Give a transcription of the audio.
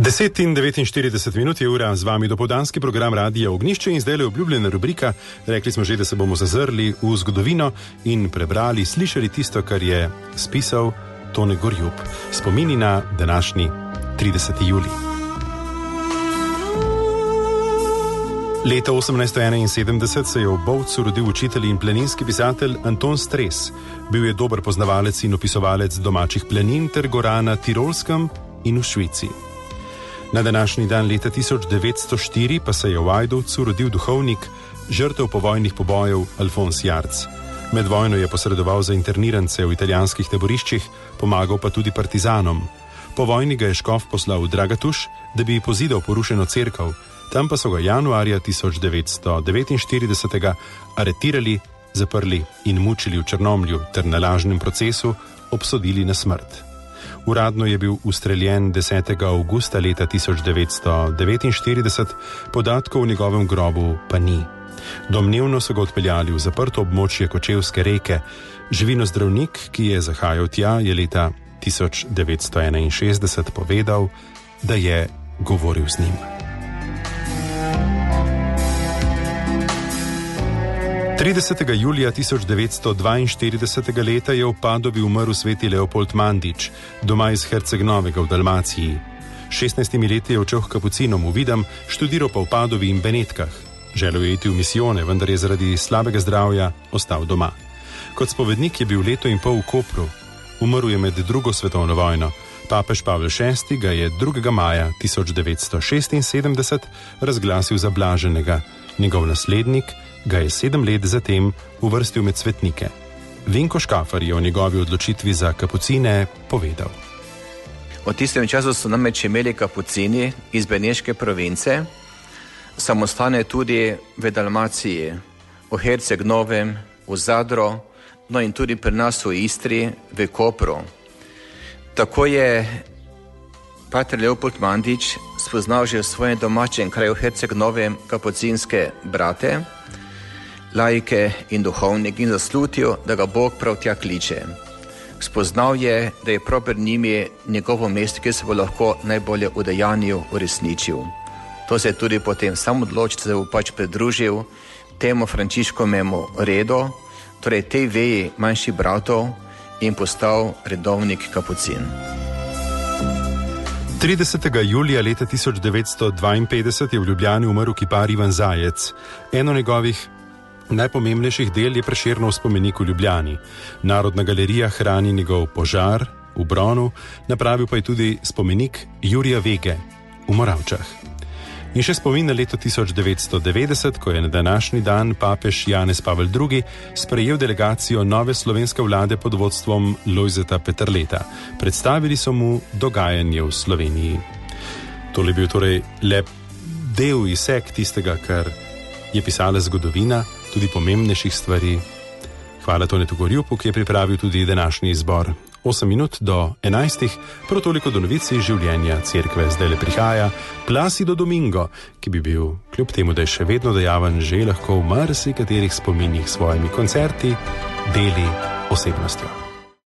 10:49 je ura, z vami dopoldanski program Radia Ognjišče in zdaj le obljubljena rubrika. Rekli smo že, da se bomo zazrli v zgodovino in prebrali, slišali tisto, kar je spisal Tone Gorjup. Spomini na današnji 30. julij. Leta 1871 se je v Bovcu rodil učitelj in planinski pisatelj Anton Stres. Bil je dober poznavalec in opisovalec domačih planin ter gora na Tirolskem in v Švici. Na današnji dan leta 1904 pa se je v Ajdovcu rodil duhovnik, žrtev povojnih pobojev Alfons Jarc. Med vojno je posredoval za internirance v italijanskih taboriščih, pomagal pa tudi partizanom. Po vojni ga je škof poslal v Dragatuš, da bi pozidal porušeno cerkev. Tam pa so ga januarja 1949 aretirali, zaprli in mučili v Črnomlju ter na lažnem procesu obsodili na smrt. Uradno je bil ustreljen 10. avgusta leta 1949, podatkov o njegovem grobu pa ni. Domnevno so ga odpeljali v zaprto območje Kočevske reke. Živinozdravnik, ki je zahajal tja, je leta 1961 povedal, da je govoril z njim. 30. julija 1942 leta je v Padovi umrl sveti Leopold Mandič, doma iz Herceg-Novega v Dalmaciji. 16 leti je odšel k kapucinom v Videm, študiral pa v Padovi in Benetkah. Želel je iti v misijone, vendar je zaradi slabega zdravja ostal doma. Kot spovednik je bil leto in pol v Kopru. Umrl je med drugo svetovno vojno. Papež Pavel VI ga je 2. maja 1976 razglasil za blaženega. Njegov naslednik ga je 7 let zatem uvrstil med svetnike. Vinko Škafar je o njegovi odločitvi za kapucine povedal. V tistem času so namreč imeli kapucini iz Beneške province, samostane tudi v Dalmaciji, v Herceg-Novem, v Zadru, no in tudi pri nas v Istri, v Kopru. Tako je pater Leopold Mandič spoznal že v svojem domačem kraju Herceg-Novem kapucinske brate, laike in duhovniki in zaslutil, da ga Bog prav tja kliče. Spoznal je, da je prav pred njimi njegovo mesto, ki se bo lahko najbolje udejanil, uresničil. To se je tudi potem sam odločil, da se bo pač pridružil temu Frančiškovemu redu, torej tej veji manjših bratov, in postal redovnik kapucin. 30. julija leta 1952 je v Ljubljani umrl kipar Ivan Zajec. Eno njegovih najpomembnejših del je Prešernov spomenik v Ljubljani. Narodna galerija hrani njegov požar v Bronu, napravil pa je tudi spomenik Jurija Vege v Moravčah. In še spomin na leto 1990, ko je na današnji dan papež Janez Pavel II sprejel delegacijo nove slovenske vlade pod vodstvom Lojzeta Peterleta. Predstavili so mu dogajanje v Sloveniji. Tole je bil torej lep del izsek tistega, kar je pisala zgodovina, tudi pomembnejših stvari. Hvala Tonetu Gorjupu, ki je pripravil tudi današnji izbor. 8 minut do 11, prav toliko do novici življenja cerkve. Zdaj le prihaja Placido Domingo, ki bi bil, kljub temu, da je še vedno dejaven, že lahko v marsikaterih spominih s svojimi koncerti, deli, osebnostjo.